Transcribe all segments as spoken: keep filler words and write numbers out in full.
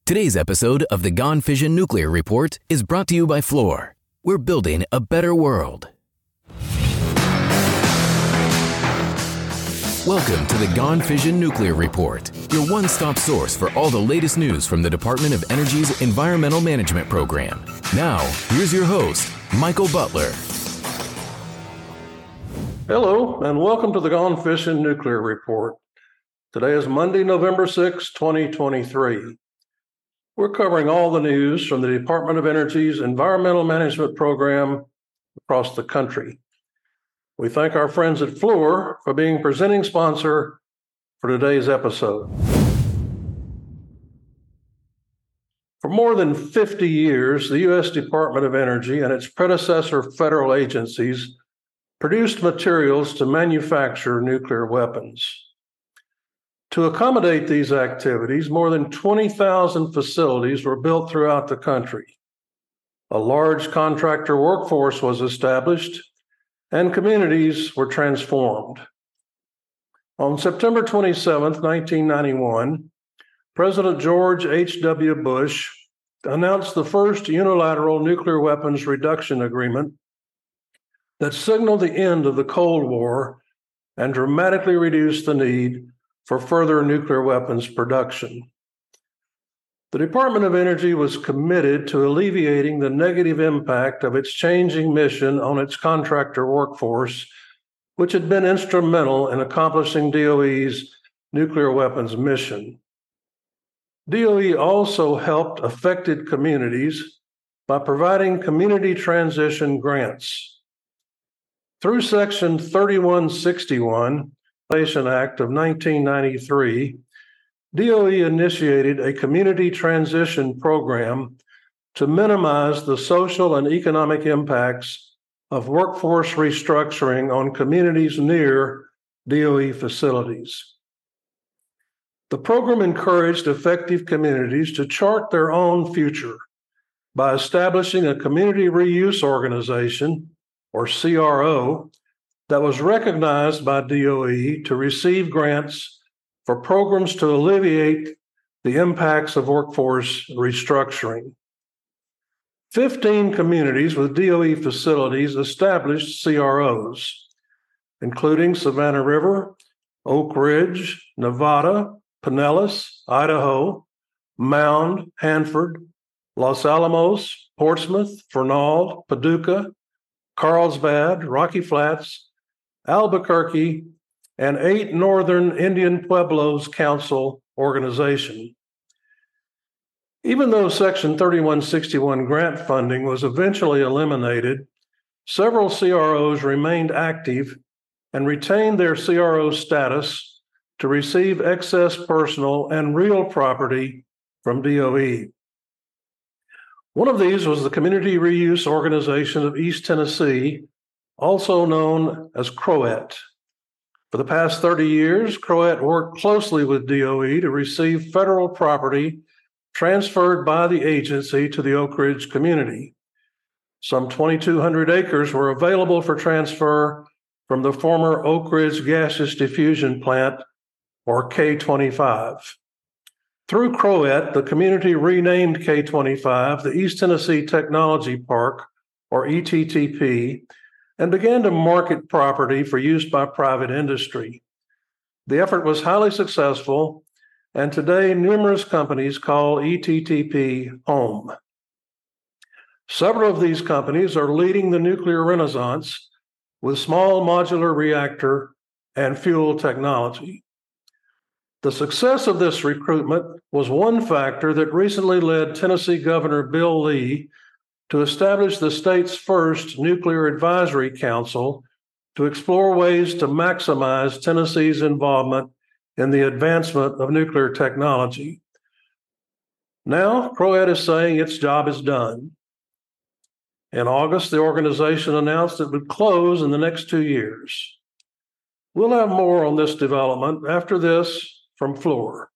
Today's episode of the Gone Fission Nuclear Report is brought to you by Fluor. We're building a better world. Welcome to the Gone Fission Nuclear Report, your one-stop source for all the latest news from the Department of Energy's Environmental Management Program. Now, here's your host, Michael Butler. Hello, and welcome to the Gone Fission Nuclear Report. Today is Monday, November sixth, twenty twenty-three. We're covering all the news from the Department of Energy's Environmental Management Program across the country. We thank our friends at Fluor for being presenting sponsor for today's episode. For more than fifty years, the U S Department of Energy and its predecessor federal agencies produced materials to manufacture nuclear weapons. To accommodate these activities, more than twenty thousand facilities were built throughout the country. A large contractor workforce was established, and communities were transformed. On September twenty-seventh, nineteen ninety-one, President George H W Bush announced the first unilateral nuclear weapons reduction agreement that signaled the end of the Cold War and dramatically reduced the need for further nuclear weapons production. The Department of Energy was committed to alleviating the negative impact of its changing mission on its contractor workforce, which had been instrumental in accomplishing D O E's nuclear weapons mission. D O E also helped affected communities by providing community transition grants. Through Section thirty-one sixty-one, Act of nineteen ninety-three, D O E initiated a community transition program to minimize the social and economic impacts of workforce restructuring on communities near D O E facilities. The program encouraged affected communities to chart their own future by establishing a community reuse organization, or C R O, that was recognized by D O E to receive grants for programs to alleviate the impacts of workforce restructuring. Fifteen communities with D O E facilities established C R Os, including Savannah River, Oak Ridge, Nevada, Pinellas, Idaho, Mound, Hanford, Los Alamos, Portsmouth, Fernald, Paducah, Carlsbad, Rocky Flats, Albuquerque, and eight Northern Indian Pueblos Council organization. Even though Section thirty-one sixty-one grant funding was eventually eliminated, several C R Os remained active and retained their C R O status to receive excess personal and real property from D O E. One of these was the Community Reuse Organization of East Tennessee, also known as CROET. For the past thirty years, CROET worked closely with D O E to receive federal property transferred by the agency to the Oak Ridge community. Some twenty-two hundred acres were available for transfer from the former Oak Ridge Gaseous Diffusion Plant, or K twenty-five. Through CROET, the community renamed K twenty-five the East Tennessee Technology Park, or E T T P, and began to market property for use by private industry. The effort was highly successful, and today numerous companies call E T T P home. Several of these companies are leading the nuclear renaissance with small modular reactor and fuel technology. The success of this recruitment was one factor that recently led Tennessee Governor Bill Lee to establish the state's first Nuclear Advisory Council to explore ways to maximize Tennessee's involvement in the advancement of nuclear technology. Now, CROET is saying its job is done. In August, the organization announced it would close in the next two years. We'll have more on this development after this from Fluor.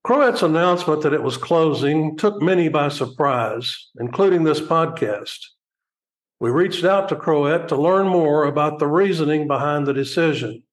Croat's announcement that it was closing took many by surprise, including this podcast. We reached out to Croat to learn more about the reasoning behind the decision.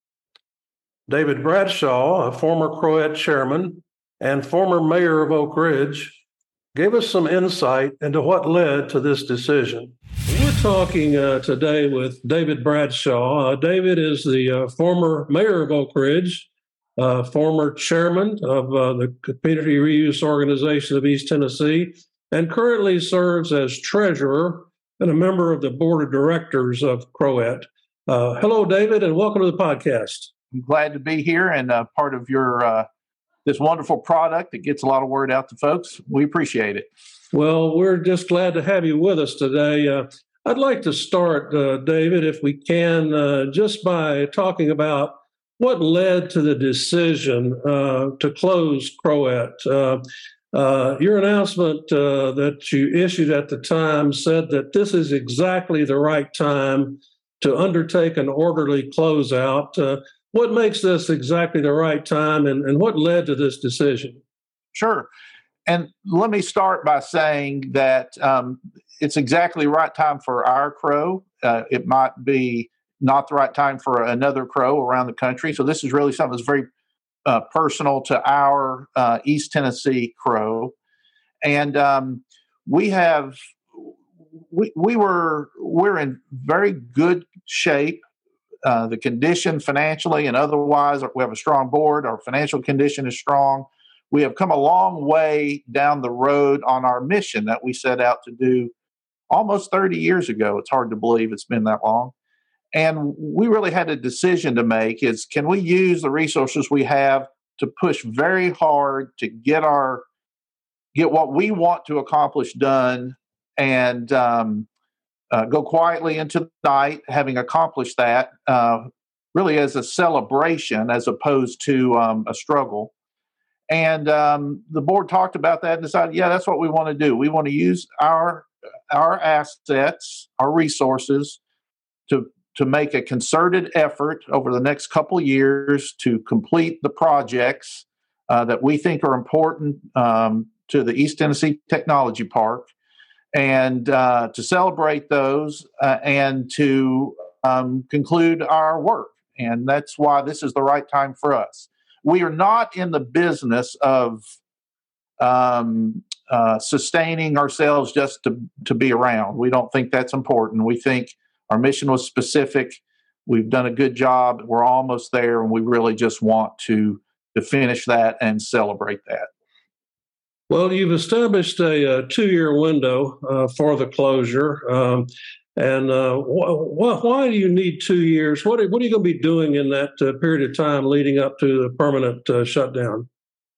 David Bradshaw, a former Croat chairman and former mayor of Oak Ridge, gave us some insight into what led to this decision. We're talking uh, today with David Bradshaw. Uh, David is the uh, former mayor of Oak Ridge, uh, former chairman of uh, the Community Reuse Organization of East Tennessee, and currently serves as treasurer and a member of the board of directors of Croat. Uh, hello, David, and welcome to the podcast. I'm glad to be here and uh, part of your uh, this wonderful product that gets a lot of word out to folks. We appreciate it. Well, we're just glad to have you with us today. Uh, I'd like to start, uh, David, if we can, uh, just by talking about what led to the decision uh, to close Croat. Uh, uh, your announcement uh, that you issued at the time said that this is exactly the right time to undertake an orderly closeout. Uh, what makes this exactly the right time, and, and what led to this decision? Sure. And let me start by saying that um, it's exactly the right time for our crow. Uh, it might be not the right time for another crow around the country. So this is really something that's very uh, personal to our uh, East Tennessee crow. And um, we have, we, we were, we're in very good shape. Uh, the condition financially and otherwise, we have a strong board. Our financial condition is strong. We have come a long way down the road on our mission that we set out to do almost thirty years ago. It's hard to believe it's been that long. And we really had a decision to make is, can we use the resources we have to push very hard to get our, get what we want to accomplish done and um, uh, go quietly into the night, having accomplished that, uh, really as a celebration as opposed to um, a struggle. And um, the board talked about that and decided, yeah, that's what we want to do. We want to use our our assets, our resources, to to make a concerted effort over the next couple of years to complete the projects uh, that we think are important um, to the East Tennessee Technology Park, and uh, to celebrate those uh, and to um, conclude our work. And that's why this is the right time for us. We are not in the business of um, uh, sustaining ourselves just to, to be around. We don't think that's important. We think our mission was specific. We've done a good job. We're almost there, and we really just want to, to finish that and celebrate that. Well, you've established a, a two-year window uh, for the closure. Um, and uh, wh- wh- why do you need two years? What are, what are you going to be doing in that uh, period of time leading up to the permanent uh, shutdown?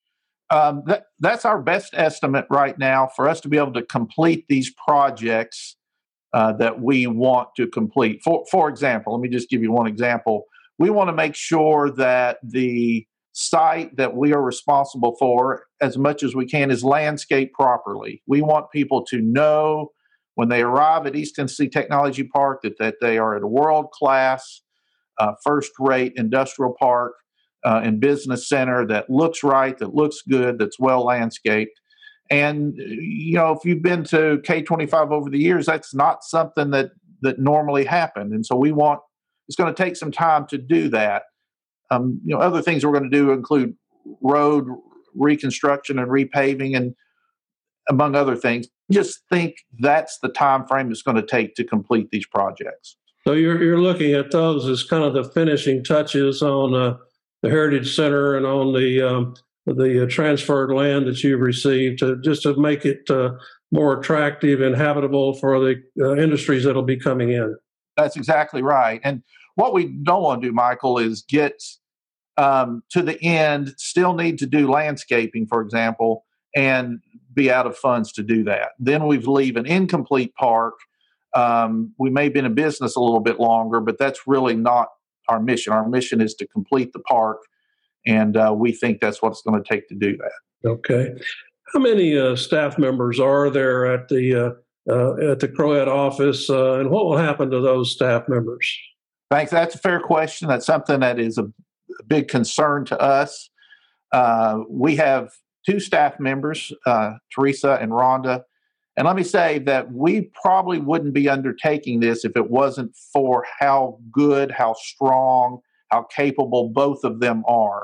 Um, that, that's our best estimate right now for us to be able to complete these projects uh, that we want to complete. For, for example, let me just give you one example. We want to make sure that the site that we are responsible for, as much as we can, is landscaped properly. We want people to know when they arrive at East Tennessee Technology Park that, that they are at a world-class, uh, first-rate industrial park uh, and business center that looks right, that looks good, that's well landscaped. And, you know, if you've been to K twenty-five over the years, that's not something that, that normally happened. And so we want, it's going to take some time to do that. Um, you know, other things we're going to do include road reconstruction and repaving, and among other things. Just think that's the time frame it's going to take to complete these projects. So you're you're looking at those as kind of the finishing touches on uh, the Heritage Center and on the um, the uh, transferred land that you've received, to just to make it uh, more attractive and habitable for the uh, industries that'll be coming in. That's exactly right. And what we don't want to do, Michael, is get um, to the end, still need to do landscaping, for example, and be out of funds to do that. Then we leave an incomplete park. Um, we may be in a business a little bit longer, but that's really not our mission. Our mission is to complete the park, and uh, we think that's what it's going to take to do that. Okay. How many uh, staff members are there at the uh, uh, at the Croat office, uh, and what will happen to those staff members? Thanks. That's a fair question. That's something that is a, a big concern to us. Uh, we have two staff members, uh, Teresa and Rhonda. And let me say that we probably wouldn't be undertaking this if it wasn't for how good, how strong, how capable both of them are.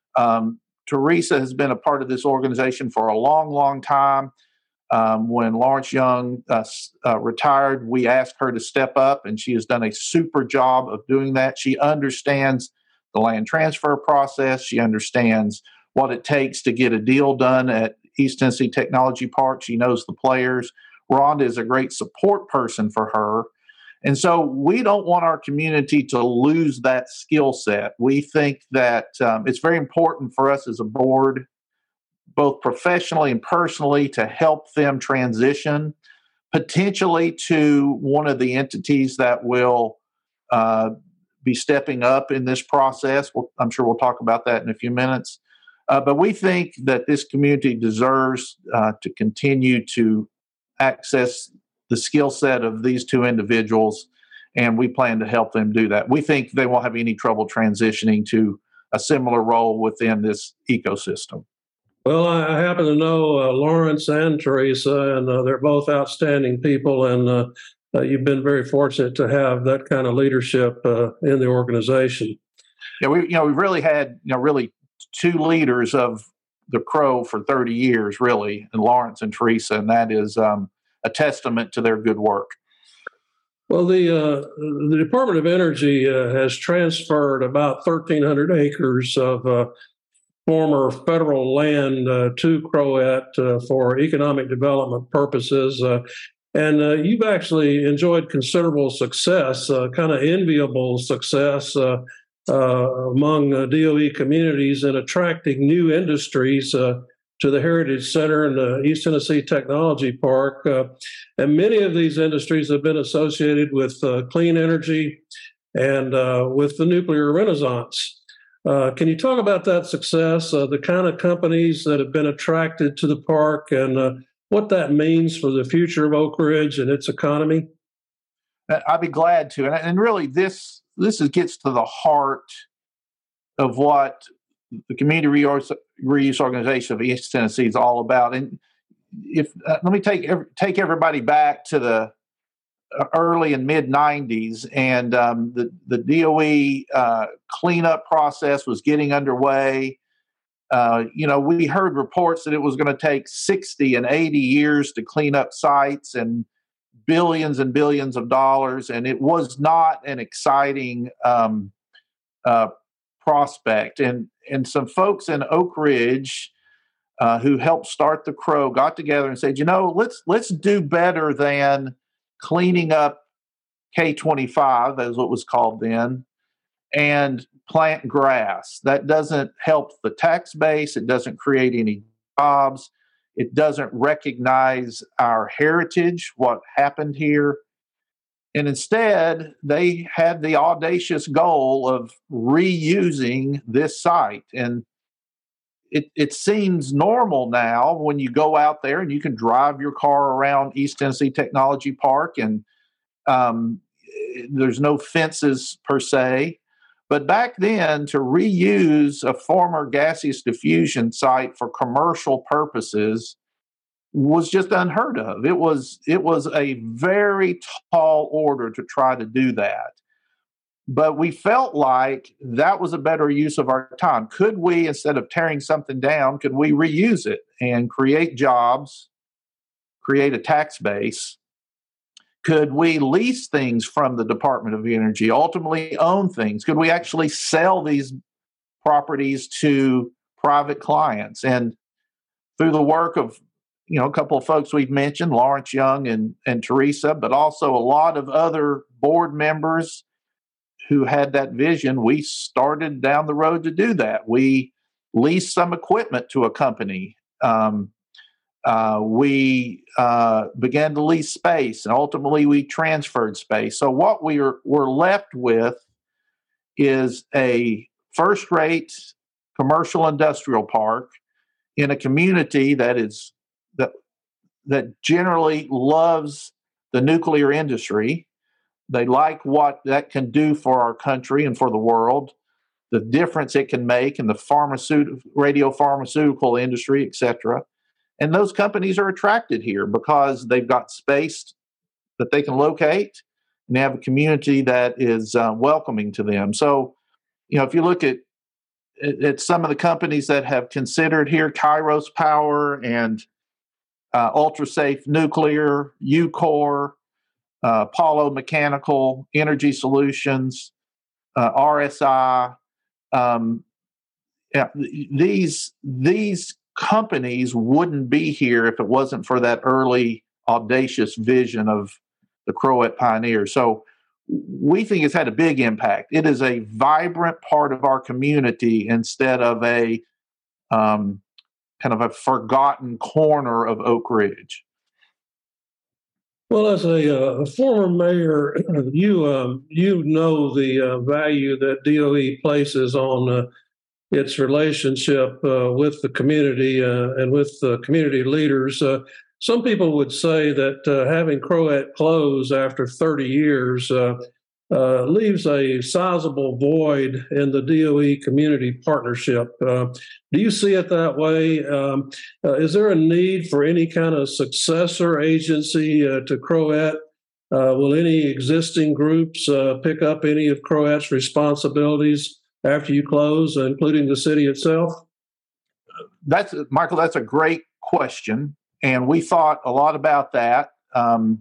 Um, Teresa has been a part of this organization for a long, long time. Um, when Lawrence Young uh, uh, retired, we asked her to step up, and she has done a super job of doing that. She understands the land transfer process. She understands what it takes to get a deal done at East Tennessee Technology Park. She knows the players. Rhonda is a great support person for her. And so we don't want our community to lose that skill set. We think that um, it's very important for us as a board, both professionally and personally, to help them transition potentially to one of the entities that will uh, be stepping up in this process. We'll, I'm sure we'll talk about that in a few minutes. Uh, but we think that this community deserves uh, to continue to access the skill set of these two individuals, and we plan to help them do that. We think they won't have any trouble transitioning to a similar role within this ecosystem. Well, I happen to know uh, Lawrence and Teresa, and uh, they're both outstanding people, and uh, uh, you've been very fortunate to have that kind of leadership uh, in the organization. Yeah, we you know we've really had you know really two leaders of the Crow for thirty years, really, and Lawrence and Teresa, and that is um, a testament to their good work. Well, the uh, the Department of Energy uh, has transferred about thirteen hundred acres of uh, former federal land uh, to Crowette uh, for economic development purposes. Uh, and uh, you've actually enjoyed considerable success, uh, kind of enviable success uh, uh, among uh, D O E communities in attracting new industries uh, to the Heritage Center and the East Tennessee Technology Park. Uh, and many of these industries have been associated with uh, clean energy and uh, with the nuclear renaissance. Uh, can you talk about that success, uh, the kind of companies that have been attracted to the park, and uh, what that means for the future of Oak Ridge and its economy? I'd be glad to. And, and really, this this is, gets to the heart of what the Community Reuse, Reuse Organization of East Tennessee is all about. And if uh, let me take take everybody back to the early and mid nineties, and um, the the D O E uh, cleanup process was getting underway. Uh, you know, we heard reports that it was going to take sixty and eighty years to clean up sites, and billions and billions of dollars, and it was not an exciting um, uh, prospect. And and some folks in Oak Ridge uh, who helped start the Crow got together and said, you know, let's let's do better than cleaning up K twenty-five, as it was called then, and plant grass. That doesn't help the tax base. It doesn't create any jobs. It doesn't recognize our heritage, what happened here. And instead, they had the audacious goal of reusing this site. And it, it seems normal now when you go out there and you can drive your car around East Tennessee Technology Park, and um, there's no fences per se. But back then, to reuse a former gaseous diffusion site for commercial purposes was just unheard of. It was it was a very tall order to try to do that. But we felt like that was a better use of our time. Could we, instead of tearing something down, could we reuse it and create jobs, create a tax base? Could we lease things from the Department of Energy, ultimately own things? Could we actually sell these properties to private clients? And through the work of, you know, a couple of folks we've mentioned, Lawrence Young and, and Teresa, but also a lot of other board members who had that vision, we started down the road to do that. We leased some equipment to a company. Um, Uh, we uh, began to lease space, and ultimately we transferred space. So what we are, we're left with is a first-rate commercial industrial park in a community that is that that generally loves the nuclear industry. They like what that can do for our country and for the world. the difference it can make in the pharmaceutical, radio pharmaceutical industry, et cetera. And those companies are attracted here because they've got space that they can locate, and they have a community that is uh, welcoming to them. So, you know, if you look at, at at some of the companies that have considered here, Kairos Power and uh, Ultrasafe Nuclear, UCOR, uh, Apollo Mechanical, Energy Solutions, uh, R S I, um, yeah, these these companies wouldn't be here if it wasn't for that early audacious vision of the Croat pioneers. So we think it's had a big impact. It is a vibrant part of our community instead of a um, kind of a forgotten corner of Oak Ridge. Well, as a, uh, former mayor, you um, you know the uh, value that D O E places on uh, its relationship uh, with the community uh, and with the community leaders. Uh, some people would say that uh, having Croat close after thirty years uh, uh, leaves a sizable void in the D O E community partnership. Uh, do you see it that way? Um, uh, is there a need for any kind of successor agency uh, to Croat? Uh, will any existing groups uh, pick up any of Croat's responsibilities after you close, including the city itself? That's Michael, that's a great question. And we thought a lot about that um,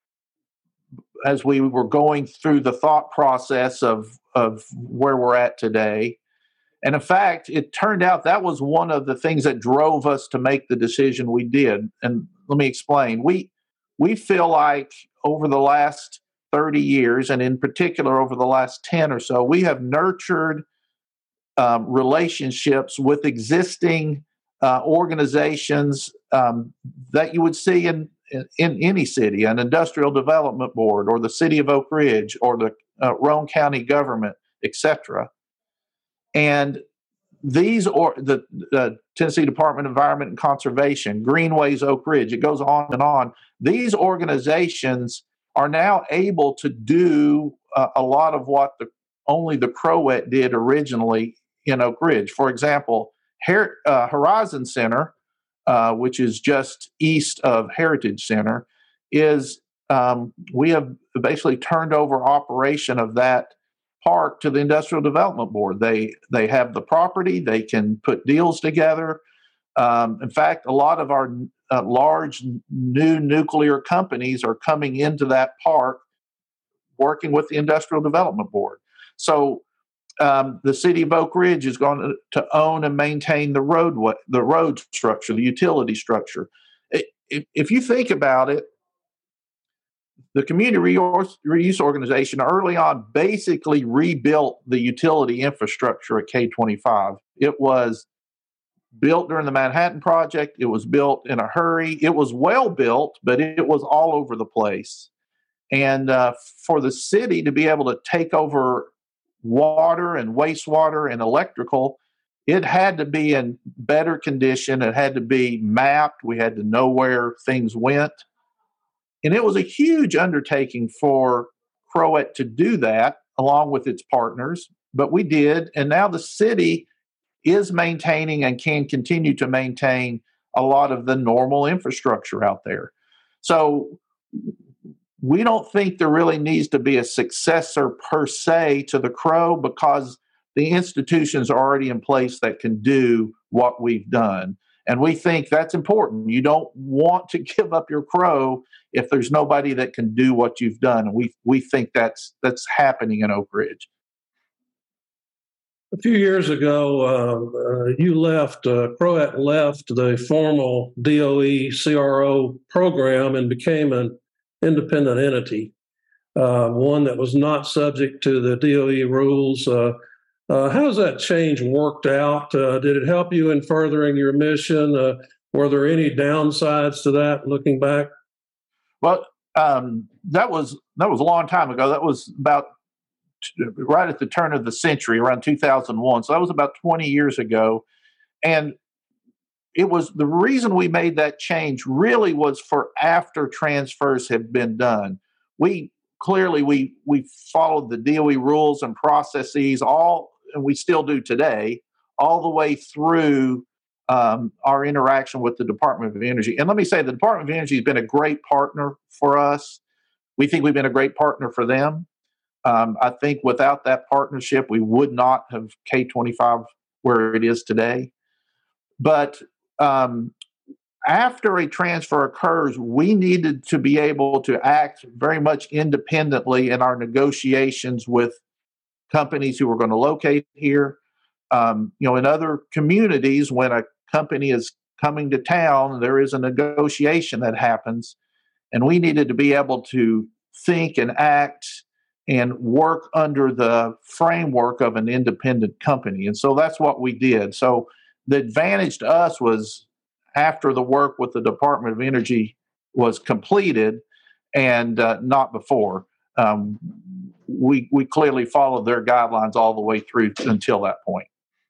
as we were going through the thought process of, of where we're at today. And in fact, it turned out that was one of the things that drove us to make the decision we did. And let me explain. We we feel like over the last thirty years, and in particular over the last ten or so, we have nurtured um, relationships with existing uh, organizations um, that you would see in, in, in any city, an industrial development board or the city of Oak Ridge or the uh, Roane County government, et cetera. And these, or the, the Tennessee Department of Environment and Conservation, Greenways Oak Ridge, it goes on and on. These organizations are now able to do uh, a lot of what the, only the Croat did originally in Oak Ridge. For example, Her- uh, Horizon Center, uh, which is just east of Heritage Center, is um, we have basically turned over operation of that park to the Industrial Development Board. They they have the property, they can put deals together. Um, in fact, a lot of our uh, large new nuclear companies are coming into that park working with the Industrial Development Board. So um, the city of Oak Ridge is going to, to own and maintain the roadway, the road structure, the utility structure. If, if you think about it, the Community Reuse Organization early on basically rebuilt the utility infrastructure at K twenty-five. It was built during the Manhattan Project. It was built in a hurry. It was well built, but it was all over the place. And uh, for the city to be able to take over water and wastewater and electrical, it had to be in better condition. It had to be mapped. We had to know where things went. And it was a huge undertaking for Croat to do that along with its partners, but we did. And now the city is maintaining and can continue to maintain a lot of the normal infrastructure out there. So we don't think there really needs to be a successor per se to the Crow because the institutions are already in place that can do what we've done. And we think that's important. You don't want to give up your Crow if there's nobody that can do what you've done. And we we think that's that's happening in Oak Ridge. A few years ago, uh, uh, you left, uh, Croat left the formal D O E C R O program and became an independent entity, uh, one that was not subject to the D O E rules. Uh, uh, how has that change worked out? Uh, did it help you in furthering your mission? Uh, were there any downsides to that looking back? Well, um, that was that was a long time ago. That was about t- right at the turn of the century, around two thousand one. So that was about twenty years ago. And it was the reason we made that change really was for after transfers had been done. We clearly we we followed the D O E rules and processes all and we still do today, all the way through um, our interaction with the Department of Energy. And let me say, the Department of Energy has been a great partner for us. We think we've been a great partner for them. Um, I think without that partnership, we would not have K twenty-five where it is today. But um, after a transfer occurs, we needed to be able to act very much independently in our negotiations with companies who were going to locate here. Um, you know, in other communities, when a company is coming to town, there is a negotiation that happens, and we needed to be able to think and act and work under the framework of an independent company. And so that's what we did. So the advantage to us was after the work with the Department of Energy was completed and uh, not before. Um, we we clearly followed their guidelines all the way through until that point.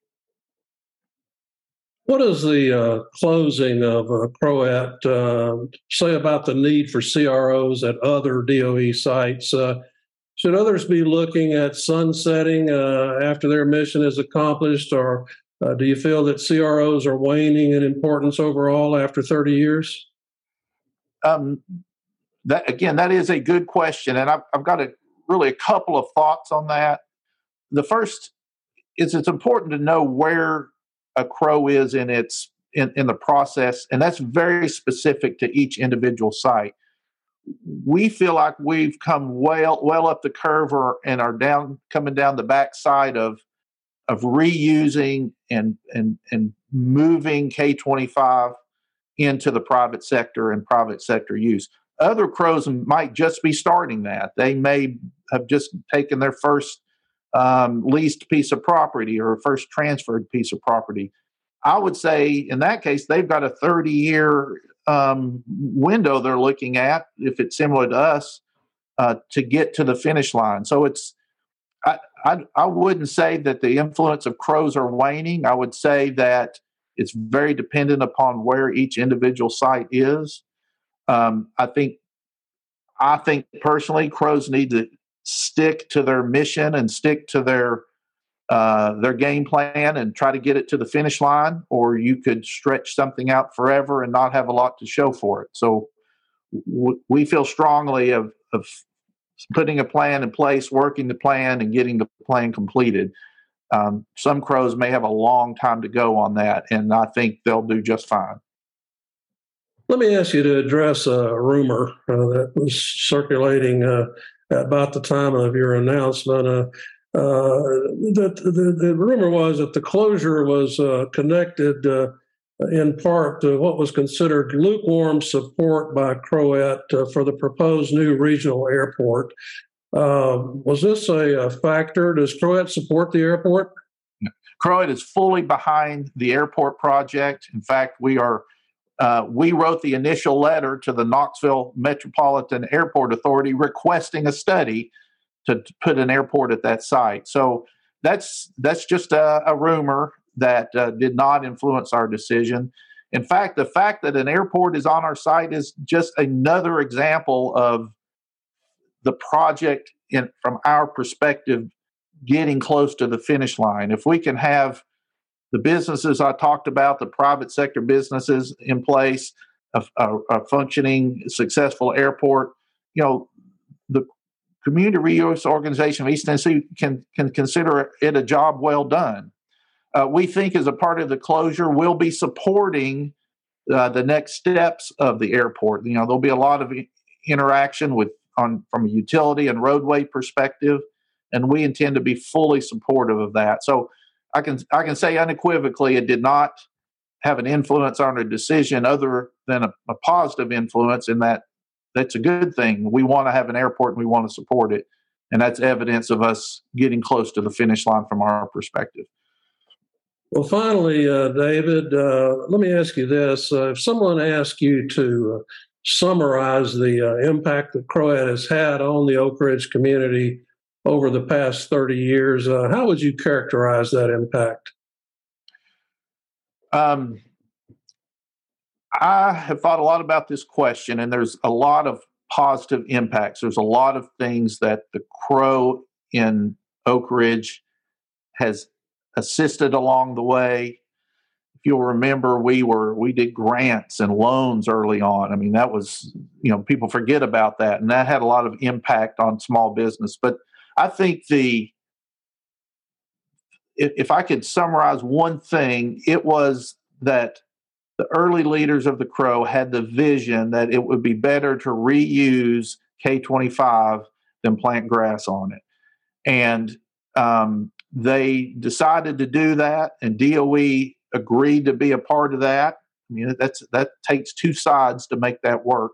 What does the uh, closing of uh, CROAT uh, say about the need for C R Os at other D O E sites? Uh, should others be looking at sunsetting uh, after their mission is accomplished, or uh, do you feel that C R Os are waning in importance overall after thirty years? Um, that again, that is a good question, and I've, I've got a really a couple of thoughts on that. The first is it's important to know where a C R O is in its in, in the process, and that's very specific to each individual site. We feel like we've come well well up the curve or, and are down coming down the backside of of reusing and and and moving K twenty-five into the private sector and private sector use. Other C R Os might just be starting that. They may have just taken their first um, leased piece of property or first transferred piece of property. I would say in that case, they've got a thirty-year um, window they're looking at, if it's similar to us, uh, to get to the finish line. So it's I, I, I wouldn't say that the influence of C R Os are waning. I would say that it's very dependent upon where each individual site is. Um, I think, I think personally, C R Os need to stick to their mission and stick to their uh, their game plan and try to get it to the finish line. Or you could stretch something out forever and not have a lot to show for it. So w- we feel strongly of of putting a plan in place, working the plan, and getting the plan completed. Um, some C R Os may have a long time to go on that, and I think they'll do just fine. Let me ask you to address a rumor uh, that was circulating uh, about the time of your announcement. Uh, uh, that the, the rumor was that the closure was uh, connected uh, in part to what was considered lukewarm support by CROAT uh, for the proposed new regional airport. Uh, was this a, a factor? Does CROAT support the airport? CROAT is fully behind the airport project. In fact, we are uh, we wrote the initial letter to the Knoxville Metropolitan Airport Authority requesting a study to, to put an airport at that site. So that's that's just a, a rumor that uh, did not influence our decision. In fact, the fact that an airport is on our site is just another example of the project, in, from our perspective, getting close to the finish line. If we can have the businesses I talked about, the private sector businesses in place, a, a, a functioning, successful airport, you know, the Community Reuse Organization of East Tennessee can, can consider it a job well done. Uh, we think as a part of the closure, we'll be supporting uh, the next steps of the airport. You know, there'll be a lot of interaction with on from a utility and roadway perspective, and we intend to be fully supportive of that. So I can I can say unequivocally it did not have an influence on our decision other than a, a positive influence in that that's a good thing. We want to have an airport and we want to support it, and that's evidence of us getting close to the finish line from our perspective. Well, finally, uh, David, uh, let me ask you this. Uh, if someone asked you to uh, summarize the uh, impact that CROAT has had on the Oak Ridge community over the past thirty years, uh, how would you characterize that impact? Um, I have thought a lot about this question, and there's a lot of positive impacts. There's a lot of things that the C R O in Oak Ridge has assisted along the way. If you'll remember, we were we did grants and loans early on. I mean, that was, you know, people forget about that, and that had a lot of impact on small business. But I think the if, if I could summarize one thing, it was that the early leaders of the Crow had the vision that it would be better to reuse K twenty-five than plant grass on it. And um, they decided to do that, and D O E agreed to be a part of that. I mean, that's that takes two sides to make that work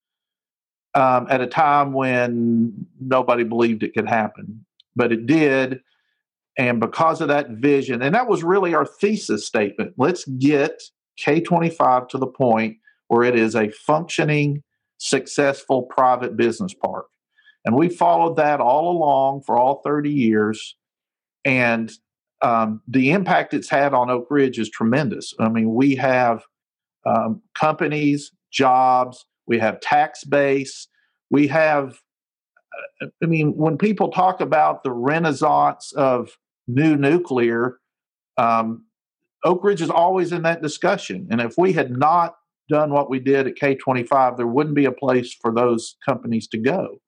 um, at a time when nobody believed it could happen. But it did, and because of that vision, and that was really our thesis statement, let's get K twenty-five to the point where it is a functioning, successful private business park. And we followed that all along for all thirty years. And um, the impact it's had on Oak Ridge is tremendous. I mean, we have um, companies, jobs, we have tax base, we have, I mean, when people talk about the renaissance of new nuclear, um, Oak Ridge is always in that discussion. And if we had not done what we did at K twenty-five, there wouldn't be a place for those companies to go.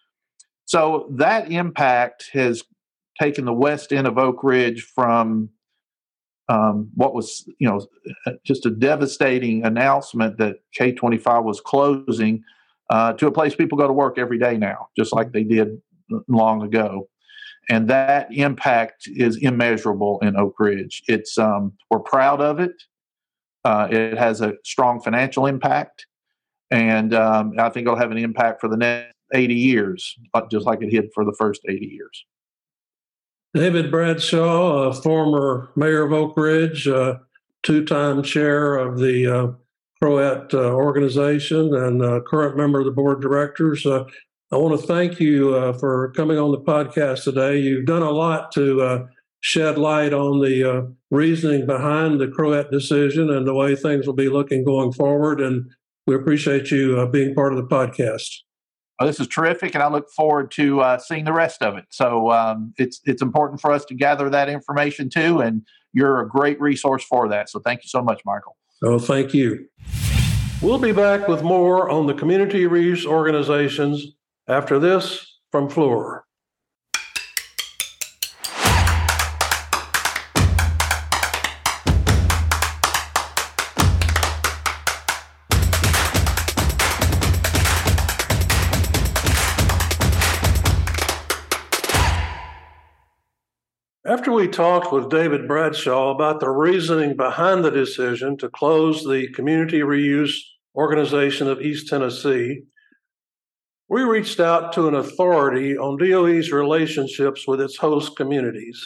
So that impact has taken the west end of Oak Ridge from um, what was, you know, just a devastating announcement that K twenty-five was closing uh, to a place people go to work every day now, just like they did long ago. And that impact is immeasurable in Oak Ridge. It's um, we're proud of it. Uh, it has a strong financial impact, and um, I think it'll have an impact for the next eighty years, just like it did for the first eighty years. David Bradshaw, a former mayor of Oak Ridge, uh, two-time chair of the uh, Croat uh, organization, and uh, current member of the board of directors. Uh, I want to thank you uh, for coming on the podcast today. You've done a lot to uh, shed light on the uh, reasoning behind the Croat decision and the way things will be looking going forward. And we appreciate you uh, being part of the podcast. Well, this is terrific, and I look forward to uh, seeing the rest of it. So um, it's it's important for us to gather that information too, and you're a great resource for that. So thank you so much, Michael. Oh, thank you. We'll be back with more on the community reuse organizations after this from Fluor. After we talked with David Bradshaw about the reasoning behind the decision to close the Community Reuse Organization of East Tennessee, we reached out to an authority on D O E's relationships with its host communities.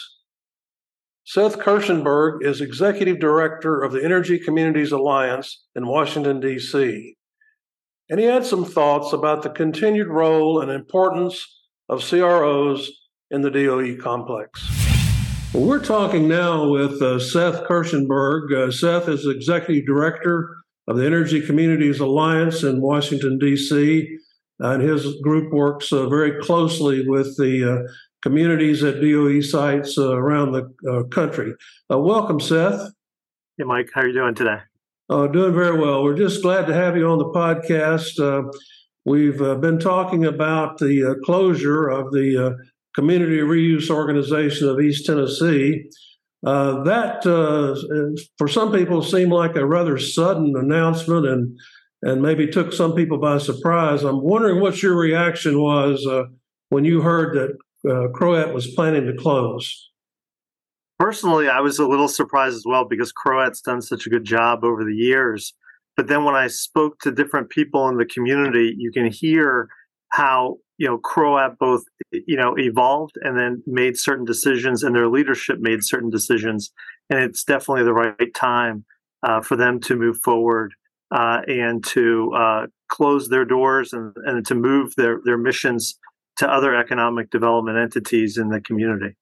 Seth Kirschenberg is Executive Director of the Energy Communities Alliance in Washington, D C, and he had some thoughts about the continued role and importance of C R Os in the D O E complex. Well, we're talking now with uh, Seth Kirschenberg. Uh, Seth is Executive Director of the Energy Communities Alliance in Washington, D C, and his group works uh, very closely with the uh, communities at D O E sites uh, around the uh, country. Uh, welcome, Seth. Hey, Mike. How are you doing today? Uh, doing very well. We're just glad to have you on the podcast. Uh, we've uh, been talking about the uh, closure of the uh, Community Reuse Organization of East Tennessee. Uh, that, uh, for some people, seemed like a rather sudden announcement and and maybe took some people by surprise. I'm wondering what your reaction was uh, when you heard that uh, Croat was planning to close. Personally, I was a little surprised as well because Croat's done such a good job over the years. But then when I spoke to different people in the community, you can hear how, you know, Croat both, you know, evolved and then made certain decisions, and their leadership made certain decisions. And it's definitely the right time uh, for them to move forward uh, and to uh, close their doors and, and to move their, their missions to other economic development entities in the community.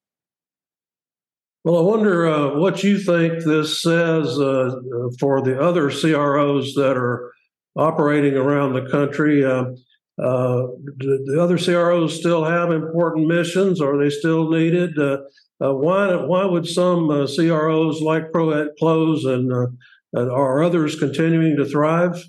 Well, I wonder uh, what you think this says uh, for the other C R Os that are operating around the country. Uh, uh, do the other C R Os still have important missions? Are they still needed? Uh, Uh, why why would some uh, C R Os like PROAT close, and, uh, and are others continuing to thrive?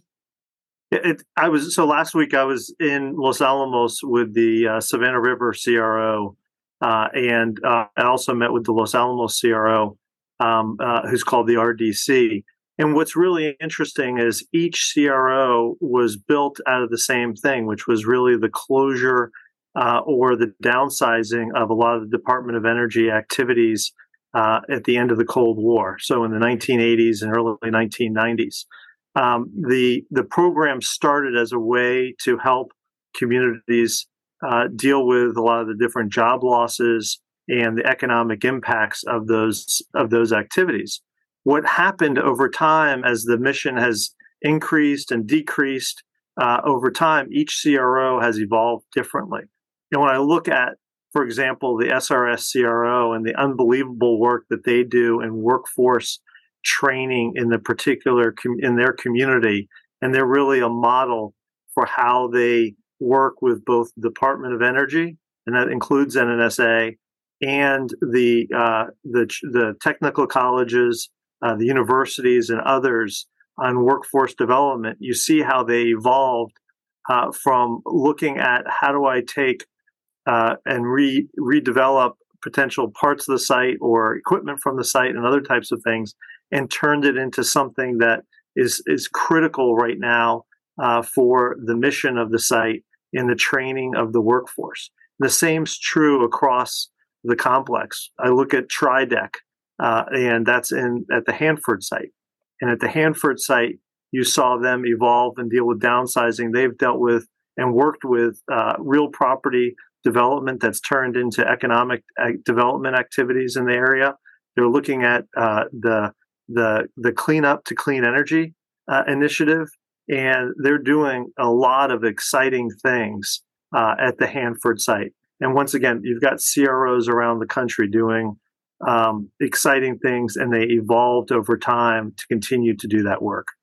It, it, I was so last week I was in Los Alamos with the uh, Savannah River C R O, uh, and uh, I also met with the Los Alamos C R O, um, uh, who's called the R D C. And what's really interesting is each C R O was built out of the same thing, which was really the closure uh, or the downsizing of a lot of the Department of Energy activities uh, at the end of the Cold War. So in the nineteen eighties and early nineteen nineties. Um, the the program started as a way to help communities uh, deal with a lot of the different job losses and the economic impacts of those of those activities. What happened over time as the mission has increased and decreased uh, over time, each C R O has evolved differently. And when I look at, for example, the S R S C R O and the unbelievable work that they do in workforce training in the particular com- in their community, and they're really a model for how they work with both the Department of Energy, and that includes N N S A, and the uh, the the technical colleges, uh, the universities, and others on workforce development. You see how they evolved uh, from looking at how do I take uh, and re redevelop potential parts of the site or equipment from the site and other types of things, and turned it into something that is is critical right now uh, for the mission of the site in the training of the workforce. The same's true across the complex. I look at TriDeck, uh, and that's in at the Hanford site. And at the Hanford site, you saw them evolve and deal with downsizing. They've dealt with and worked with uh, real property development that's turned into economic development activities in the area. They're looking at uh, the the the Clean Up to Clean Energy uh, initiative, and they're doing a lot of exciting things uh, at the Hanford site. And once again, you've got C R Os around the country doing um, exciting things, and they evolved over time to continue to do that work.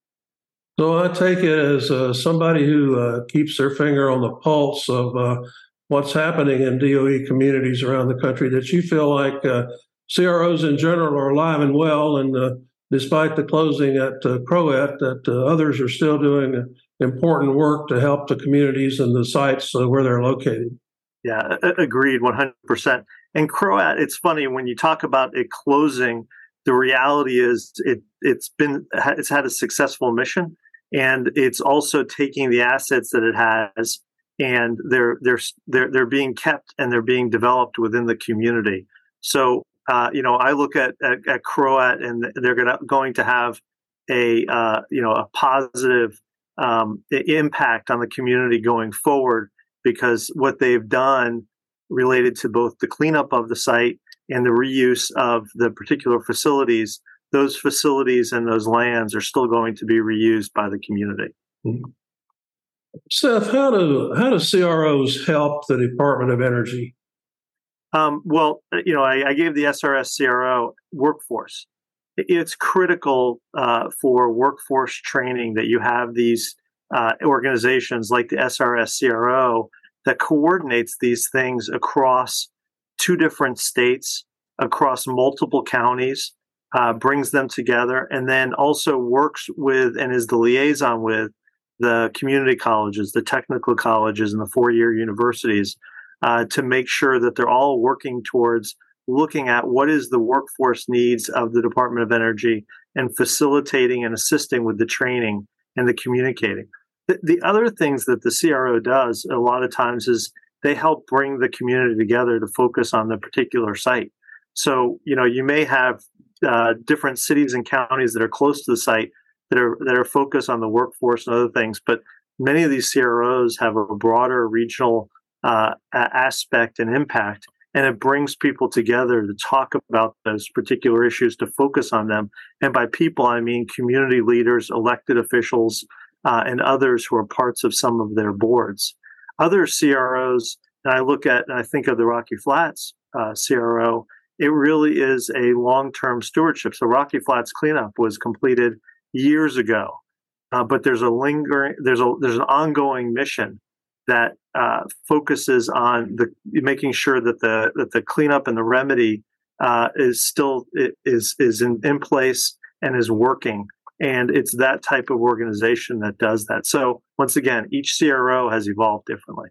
So I take it as uh, somebody who uh, keeps their finger on the pulse of uh, what's happening in D O E communities around the country, that you feel like uh, C R Os in general are alive and well, and uh, despite the closing at uh, PROAT, that uh, others are still doing important work to help the communities and the sites uh, where they're located. Yeah, agreed, one hundred percent. And CROAT, it's funny when you talk about it closing. The reality is, it it's been it's had a successful mission, and it's also taking the assets that it has, and they're they're they're they're being kept and they're being developed within the community. So, uh, you know, I look at at, at CROAT, and they're gonna, going to have a uh, you know a positive um, impact on the community going forward, because what they've done related to both the cleanup of the site and the reuse of the particular facilities, those facilities and those lands are still going to be reused by the community. Mm-hmm. Seth, how do how do C R Os help the Department of Energy? Um, well, you know, I, I gave the S R S C R O workforce. It's critical uh, for workforce training that you have these uh, organizations like the S R S C R O that coordinates these things across two different states, across multiple counties, uh, brings them together, and then also works with and is the liaison with the community colleges, the technical colleges, and the four-year universities uh, to make sure that they're all working towards looking at what is the workforce needs of the Department of Energy and facilitating and assisting with the training and the communicating. The, the other things that the C R O does a lot of times is they help bring the community together to focus on the particular site. So, you know, you may have uh, different cities and counties that are close to the site that are that are focused on the workforce and other things, but many of these C R Os have a broader regional uh, aspect and impact, and it brings people together to talk about those particular issues, to focus on them. And by people, I mean community leaders, elected officials, uh, and others who are parts of some of their boards. Other C R Os, and I look at and I think of the Rocky Flats uh, C R O, it really is a long-term stewardship. So Rocky Flats cleanup was completed years ago, uh, but there's a lingering, there's a there's an ongoing mission that uh, focuses on the making sure that the that the cleanup and the remedy uh, is still is is in, in place and is working. And it's that type of organization that does that. So once again, each C R O has evolved differently.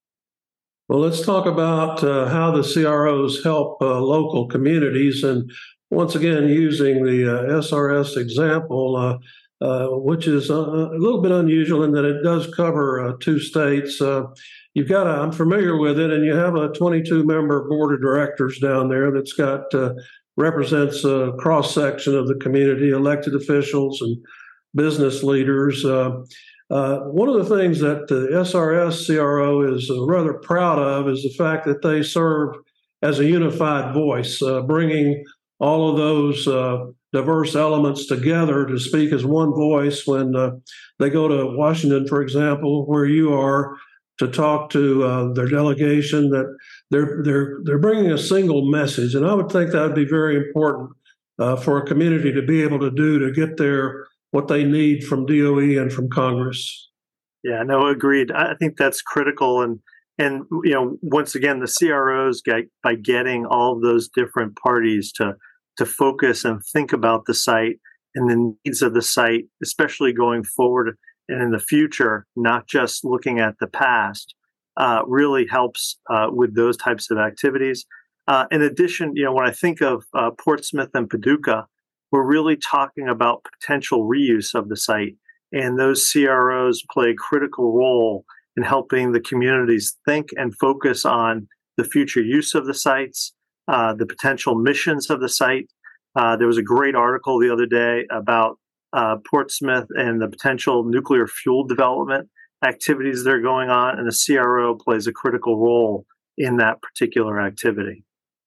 Well, let's talk about uh, how the C R Os help uh, local communities. And once again, using the uh, S R S example, uh, uh, which is a, a little bit unusual in that it does cover uh, two states. Uh, you've got a, I'm familiar with it, and you have a twenty-two member board of directors down there that's got uh, represents a cross section of the community, elected officials and business leaders. Uh, uh, one of the things that the S R S C R O is uh, rather proud of is the fact that they serve as a unified voice, uh, bringing all of those uh, diverse elements together to speak as one voice when uh, they go to Washington, for example, where you are, to talk to uh, their delegation, that they're they're they're bringing a single message. And I would think that would be very important uh, for a community to be able to do to get their what they need from D O E and from Congress. Yeah, no, agreed. I think that's critical. And and you know, once again, the C R Os get, by getting all of those different parties to to focus and think about the site and the needs of the site, especially going forward and in the future, not just looking at the past, uh, really helps uh, with those types of activities. Uh, in addition, you know, when I think of uh, Portsmouth and Paducah, we're really talking about potential reuse of the site. And those C R Os play a critical role in helping the communities think and focus on the future use of the sites, uh, the potential missions of the site. Uh, there was a great article the other day about uh, Portsmouth and the potential nuclear fuel development activities that are going on, and the C R O plays a critical role in that particular activity.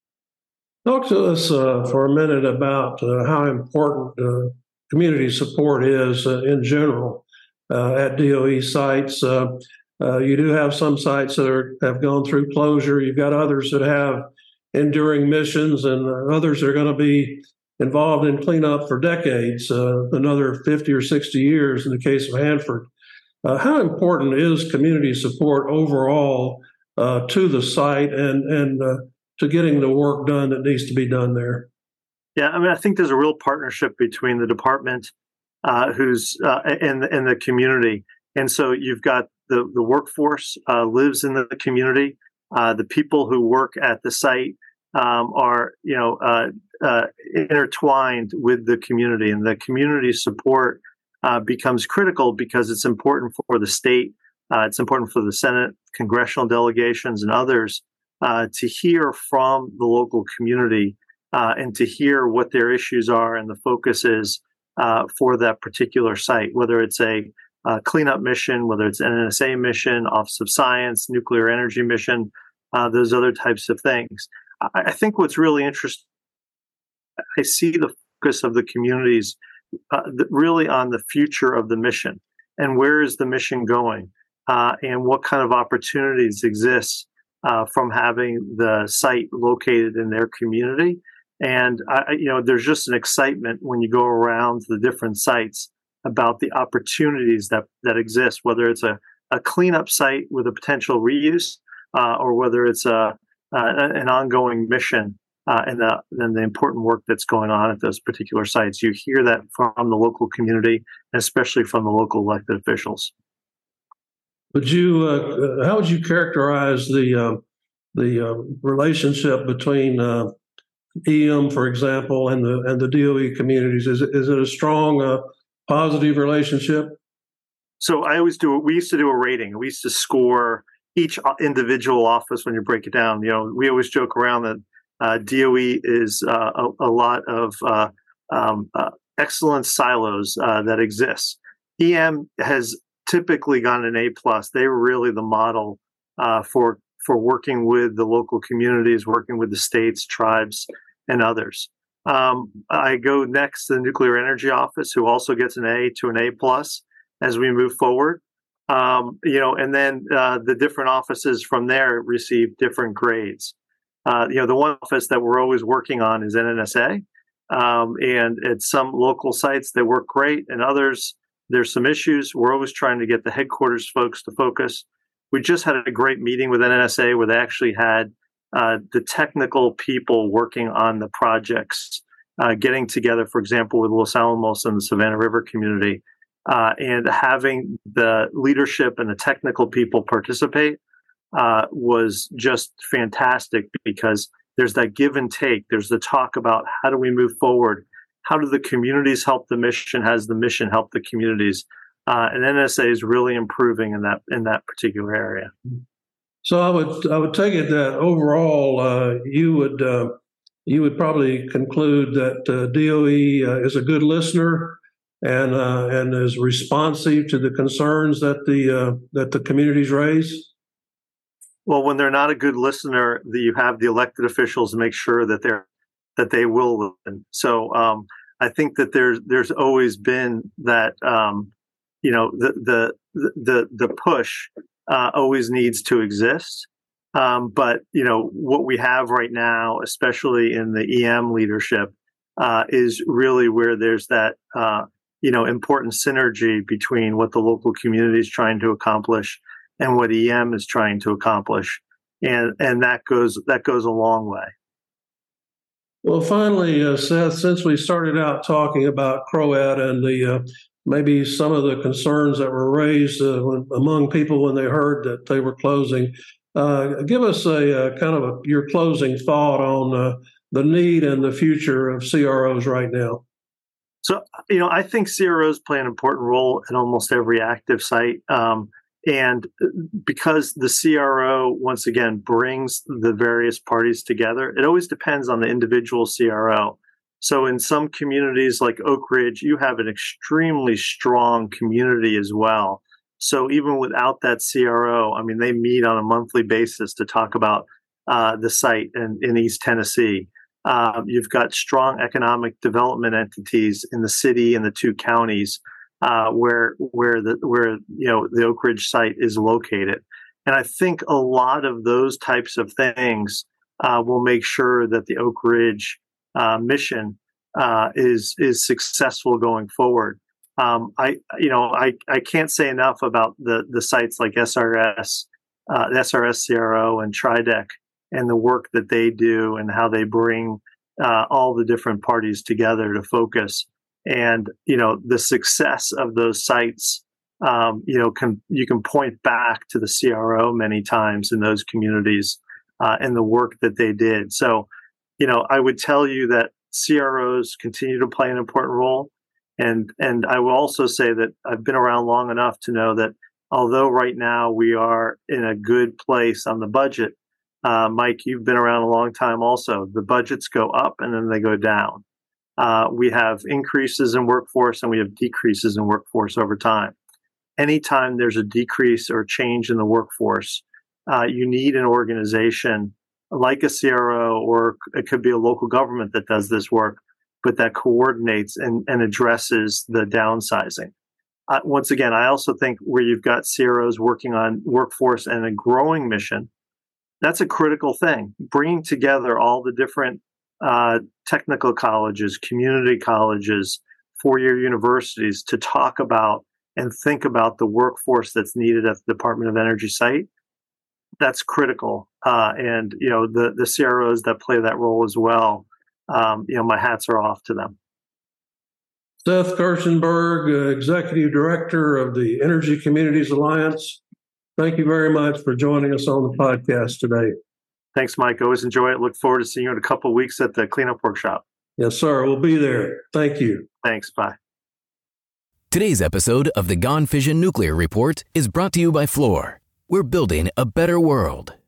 Talk to us uh, for a minute about uh, how important uh, community support is uh, in general uh, at D O E sites. Uh, uh, you do have some sites that are, have gone through closure. You've got others that have enduring missions, and uh, others are going to be involved in cleanup for decades, uh, another fifty or sixty years in the case of Hanford. Uh, how important is community support overall uh, to the site and, and uh, to getting the work done that needs to be done there? Yeah, I mean, I think there's a real partnership between the department uh, who's uh, and, and the community. And so you've got the, the workforce uh, lives in the community. Uh, the people who work at the site um, are, you know, uh, uh, intertwined with the community, and the community support uh, becomes critical because it's important for the state. Uh, it's important for the Senate, congressional delegations, and others uh, to hear from the local community uh, and to hear what their issues are and the focus is uh, for that particular site, whether it's a uh, cleanup mission, whether it's an N S A mission, Office of Science, nuclear energy mission, uh, those other types of things. I, I think what's really interesting, I see the focus of the communities uh, really on the future of the mission and where is the mission going uh, and what kind of opportunities exist uh, from having the site located in their community. And, I, you know, there's just an excitement when you go around the different sites about the opportunities that, that exist, whether it's a, a cleanup site with a potential reuse uh, or whether it's a, uh, an ongoing mission uh, and, the, and the important work that's going on at those particular sites. You hear that from the local community, and especially from the local elected officials. Would you, uh, how would you characterize the uh, the uh, relationship between uh, E M, for example, and the and the D O E communities? Is it, is it a strong, uh, positive relationship? So I always do. We used to do a rating. We used to score each individual office when you break it down. You know, we always joke around that uh, D O E is uh, a, a lot of uh, um, uh, excellent silos uh, that exist. E M has typically gotten an A plus. They were really the model uh, for for working with the local communities, working with the states, tribes, and others. Um, I go next to the Nuclear Energy Office, who also gets an A to an A plus as we move forward. Um, you know, and then uh, the different offices from there receive different grades. Uh, you know, the one office that we're always working on is N N S A, um, and at some local sites they work great, and others there's some issues. We're always trying to get the headquarters folks to focus. we just had a great meeting with N N S A where they actually had uh, the technical people working on the projects uh, getting together, for example, with Los Alamos and the Savannah River community, uh, and having the leadership and the technical people participate uh, was just fantastic, because there's that give and take. There's the talk about how do we move forward? How do the communities help the mission? How does the mission help the communities? Uh, and N S A is really improving in that in that particular area. So I would I would take it that overall uh, you would uh, you would probably conclude that uh, D O E uh, is a good listener and uh, and is responsive to the concerns that the uh, that the communities raise. Well, when they're not a good listener, the, you have the elected officials make sure that they're that they will listen. So um, I think that there's there's always been that um, you know the the the the push uh, always needs to exist. Um, but you know what we have right now, especially in the E M leadership, uh, is really where there's that uh, you know important synergy between what the local community is trying to accomplish and what E M is trying to accomplish, and and that goes that goes a long way. Well, finally, uh, Seth, since we started out talking about CROAT and the uh, maybe some of the concerns that were raised uh, when, among people when they heard that they were closing, uh, give us a, a kind of a, your closing thought on uh, the need and the future of C R Os right now. So, you know, I think C R Os play an important role at almost every active site. Um, And because the C R O, once again, brings the various parties together, it always depends on the individual C R O. So in some communities like Oak Ridge, you have an extremely strong community as well. So even without that C R O, I mean, they meet on a monthly basis to talk about uh, the site in, in East Tennessee. Uh, you've got strong economic development entities in the city and the two counties. Uh, where where the where you know the Oak Ridge site is located, and I think a lot of those types of things uh, will make sure that the Oak Ridge uh, mission uh, is is successful going forward. Um, I you know I, I can't say enough about the the sites like S R S, uh, S R S C R O, and TRIDEC, and the work that they do and how they bring uh, all the different parties together to focus. And, you know, the success of those sites, um, you know, can you can point back to the C R O many times in those communities uh, and the work that they did. So, you know, I would tell you that C R Os continue to play an important role. And and I will also say that I've been around long enough to know that although right now we are in a good place on the budget, uh, Mike, you've been around a long time also. The budgets go up and then they go down. Uh, we have increases in workforce and we have decreases in workforce over time. Anytime there's a decrease or change in the workforce, uh, you need an organization like a C R O, or it could be a local government that does this work, but that coordinates and, and addresses the downsizing. Uh, once again, I also think where you've got C R Os working on workforce and a growing mission, that's a critical thing. Bringing together all the different Uh, technical colleges, community colleges, four-year universities to talk about and think about the workforce that's needed at the Department of Energy site. That's critical. Uh, and, you know, the, the C R Os that play that role as well, um, you know, my hats are off to them. Seth Kirchenberg, uh, Executive Director of the Energy Communities Alliance, thank you very much for joining us on the podcast today. Thanks, Mike. Always enjoy it. Look forward to seeing you in a couple of weeks at the cleanup workshop. Yes, sir. We'll be there. Thank you. Thanks. Bye. Today's episode of the Gone Fission Nuclear Report is brought to you by Fluor. We're building a better world.